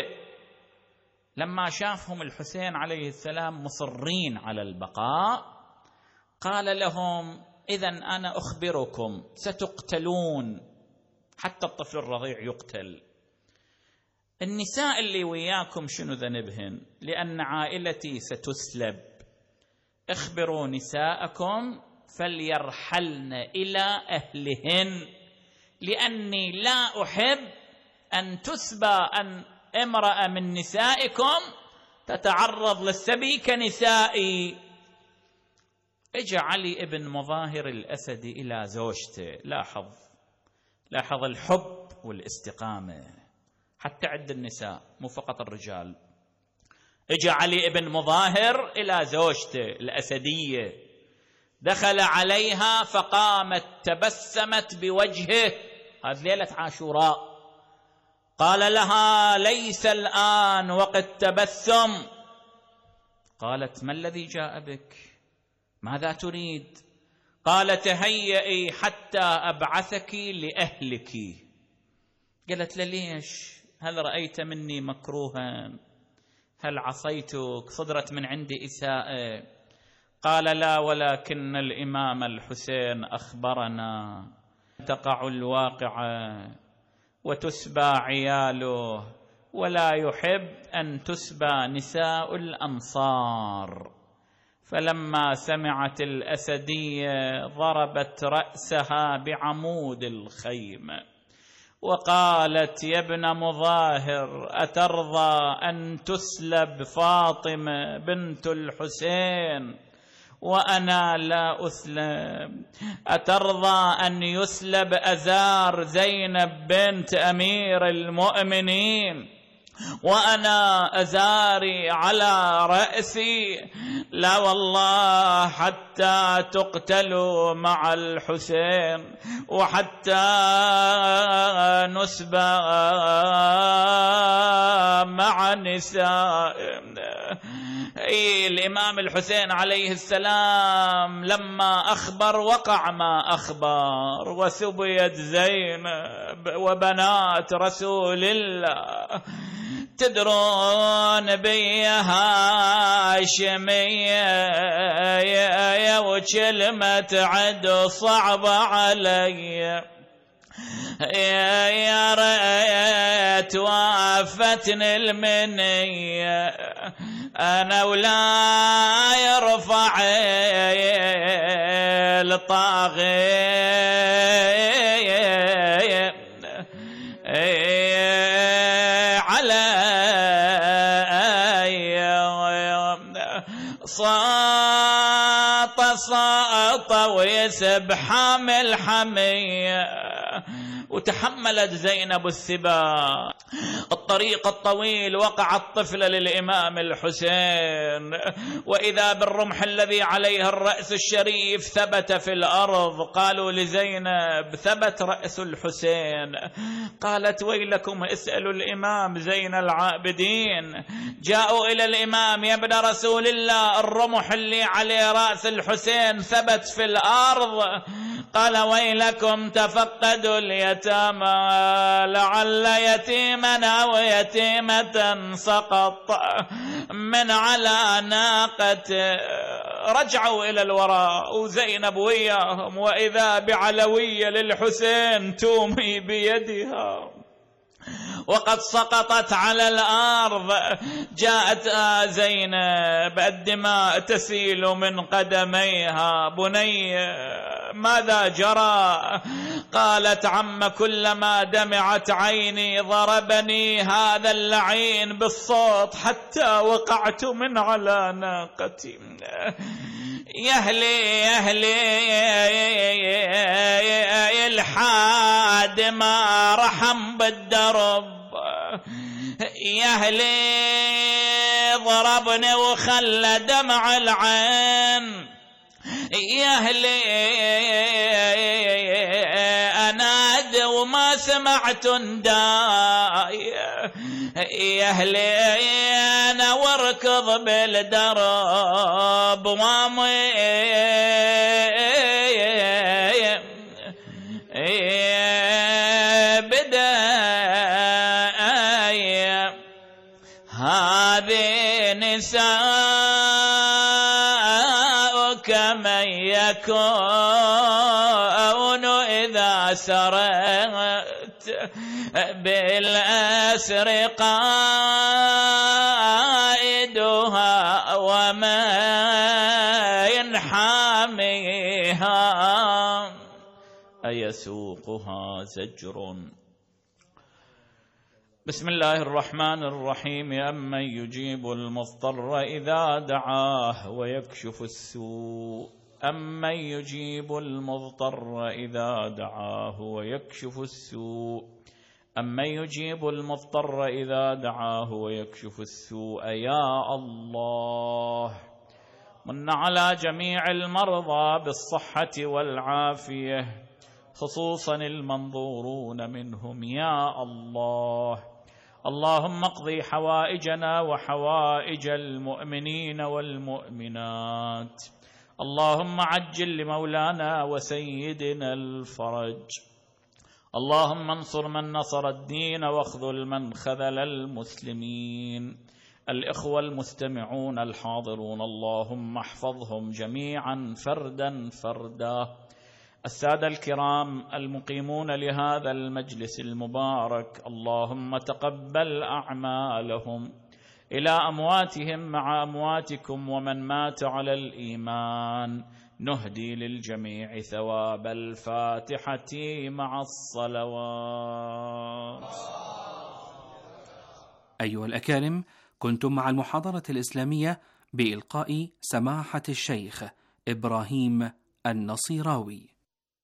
لما شافهم الحسين عليه السلام مصرين على البقاء قال لهم: إذن أنا أخبركم ستقتلون، حتى الطفل الرضيع يقتل. النساء اللي وياكم شنو ذنبهن؟ لأن عائلتي ستسلب. اخبروا نساءكم فليرحلن إلى أهلهن، لأني لا أحب أن تسبى أن امرأة من نسائكم تتعرض للسبي كنسائي. اجى علي ابن مظاهر الأسدي إلى زوجته. لاحظ لاحظ الحب والاستقامة حتى عند النساء مو فقط الرجال. اجى علي ابن مظاهر إلى زوجته الأسدية، دخل عليها فقامت تبسمت بوجهه. هذه ليلة عاشوراء. قال لها: ليس الآن وقت تبسم. قالت: ما الذي جاء بك؟ ماذا تريد؟ قال: تهيئي حتى أبعثك لأهلك. قالت له: ليش؟ هل رأيت مني مكروها؟ هل عصيتك؟ صدرت من عندي إساءة؟ قال: لا، ولكن الإمام الحسين أخبرنا تقع الواقعة وتسبى عياله، ولا يحب أن تسبى نساء الأنصار. فلما سمعت الأسدية ضربت رأسها بعمود الخيمة وقالت: يا ابن مظاهر، أترضى أن تسلب فاطمة بنت الحسين وأنا لا أسلب؟ أترضى أن يسلب أزار زينب بنت أمير المؤمنين وأنا أزاري على رأسي؟ لا والله، حتى تقتلوا مع الحسين وحتى نسبى مع نساء. أي الإمام الحسين عليه السلام لما أخبر وقع ما أخبر، وسبيت زينب وبنات رسول الله. تدرون بي هاشمية وكلمة عد صعبة علي، يا ريت وافتني المنية أنا ولا يرفع الطاغي علي ورطة ويسب حامل حمية. وتحملت زينب الثبات الطريق الطويل. وقع الطفل للإمام الحسين، وإذا بالرمح الذي عليه الرأس الشريف ثبت في الأرض. قالوا لزينب: ثبت رأس الحسين. قالت: ويلكم اسألوا الإمام زين العابدين. جاءوا إلى الإمام: يا ابن رسول الله، الرمح اللي عليه رأس الحسين ثبت في الأرض. قال: ويلكم تفقدوا اليتامى لعل يتيما أو يتيمة سقط من على ناقته. رجعوا إلى الوراء وزينب وياهم، وإذا بعلوية للحسين تومي بيدها وقد سقطت على الأرض. جاءت زينب الدماء تسيل من قدميها: بني ماذا جرى؟ قالت: عم كلما دمعت عيني ضربني هذا اللعين بالصوت حتى وقعت من على ناقتي. يهلي يهلي الحاد ما رحم بالدرب. يهلي ضربني وخلى دمع العين. يهلي أنادي وما سمعت نداء. يهلي أنا واركض بالدرب وامي بداية. هذه نساءك من يكون إذا سرت بالأسر قائدها وما ينحميها أيسوقها زجر. بسم الله الرحمن الرحيم. أمن يجيب المضطر إذا دعاه ويكشف السوء. أمن يجيب المضطر إذا دعاه ويكشف السوء. أمن يجيب المضطر إذا دعاه ويكشف السوء. يا الله من على جميع المرضى بالصحة والعافية، خصوصا المنظورون منهم. يا الله اللهم اقضي حوائجنا وحوائج المؤمنين والمؤمنات. اللهم عجل لمولانا وسيدنا الفرج. اللهم انصر من نصر الدين واخذل من خذل المسلمين. الإخوة المستمعون الحاضرون اللهم احفظهم جميعا فردا فردا. السادة الكرام المقيمون لهذا المجلس المبارك، اللهم تقبل أعمالهم. إلى أمواتهم مع أمواتكم، ومن مات على الإيمان نهدي للجميع ثواب الفاتحة مع الصلوات. أيها الأكارم، كنتم مع المحاضرة الإسلامية بإلقاء سماحة الشيخ إبراهيم النصيراوي.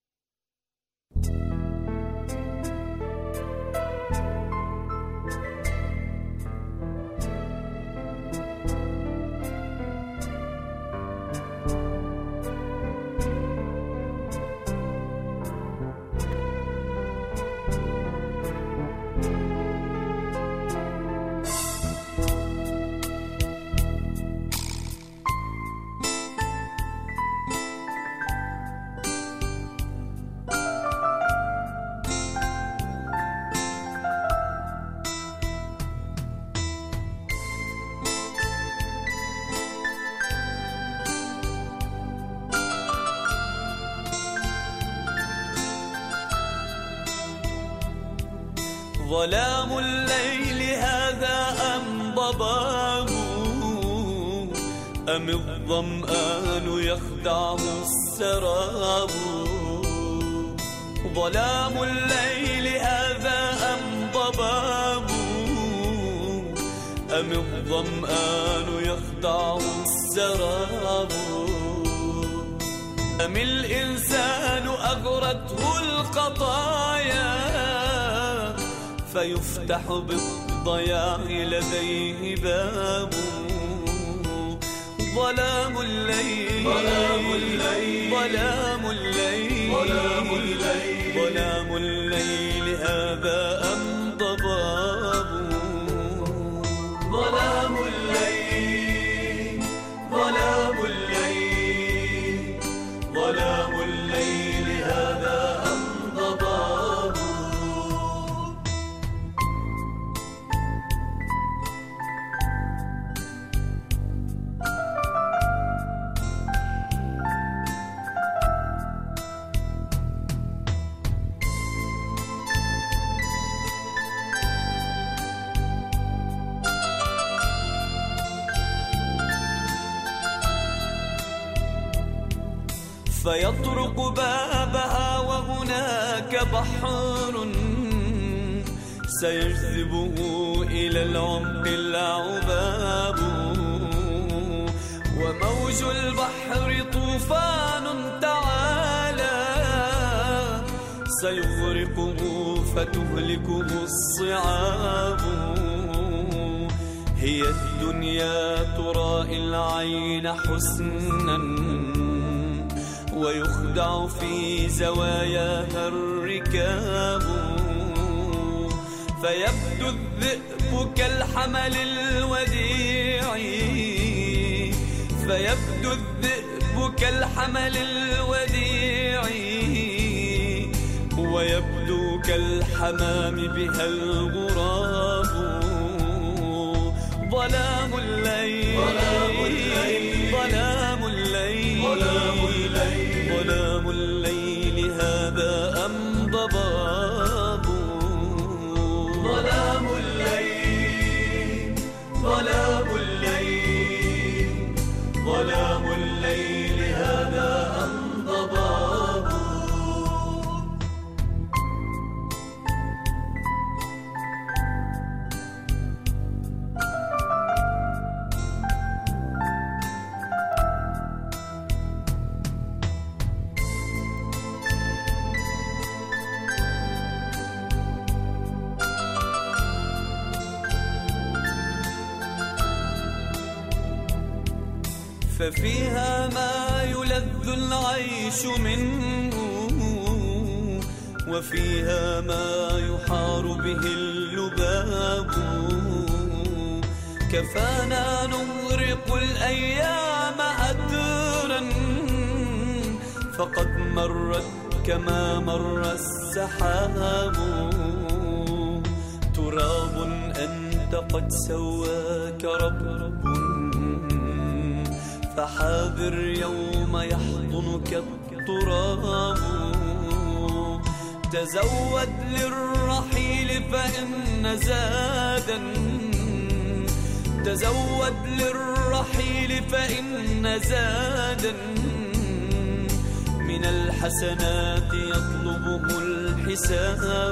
ظلام الليل هذا أم ضباب، أم الظمآن يخدعه السراب. ظلام الليل هذا أم ضباب، أم الظمآن يخدعه السراب. أم الإنسان أغرته الخطايا فيفتح بالضياع لديه باب. ظلام الليل ظلام الليل ظلام الليل ظلام الليل ظلام الليل هذا أم ضباب. ظلام الليل ظلام الليل ظلام الليل هذا أم ضباب. فيطرق بابها وهناك بحر سيجذبه إلى العمق العباب. وموج البحر طوفان تعالى سيغرقه فتهلكه الصعاب. هي الدنيا ترائي العين حسنا ويخدع في زواياها الركاب. فيبدو الذئب كالحمل الوديع فيبدو الذئب كالحمل الوديع ويبدو كالحمام بها الغراب. ظلام الليل ظلام الليل ظلام الليل ظلام الليل ظلام الليل هذا أم ضباب. ظلام الليل ظلام الليل ظلام الليل هذا أم ضباب. ففيها ما يلذ العيش منه وفيها ما يحار به اللباب. كفانا نغرق الأيام أدرا فقد مرت كما مر السحاب. تراب أنت قد سواك رب فحاذر يوم يحضنك التراب. تزود للرحيل فإن زادا تزود للرحيل فإن زادا من الحسنات يطلبه الحساب.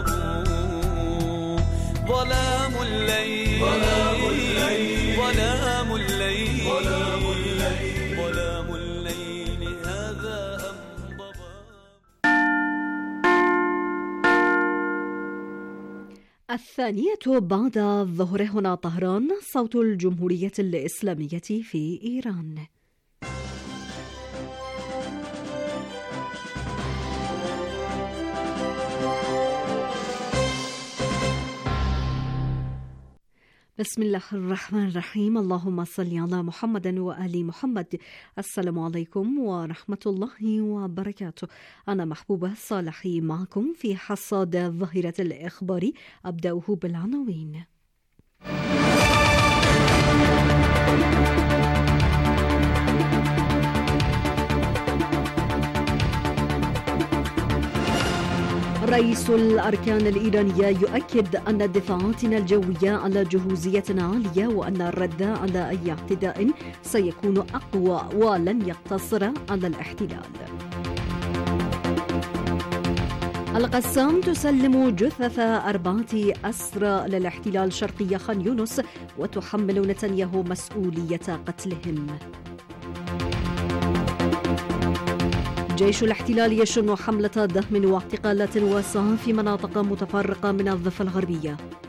ظلام الليل ظلام الليل ظلام الليل ظلام الليل ظلام الليل هذا أم ضباب. الثانية بعد الظهر هنا طهران، صوت الجمهورية الإسلامية في إيران. بسم الله الرحمن الرحيم. اللهم صل على محمد وآل محمد. السلام عليكم ورحمة الله وبركاته. أنا محبوبة صالحي معكم في حصاد الظاهرة الإخباري. أبدأه بالعناوين. رئيس الأركان الإيرانية يؤكد أن دفاعاتنا الجوية على جهوزية عالية وأن الرد على أي اعتداء سيكون أقوى ولن يقتصر على الاحتلال. القسام تسلم جثث أربعة أسرى للاحتلال شرقي خان يونس وتحمل نتنياهو مسؤولية قتلهم. جيش الاحتلال يشن حملة دهم واعتقالات واسعة في مناطق متفرقة من الضفة الغربية.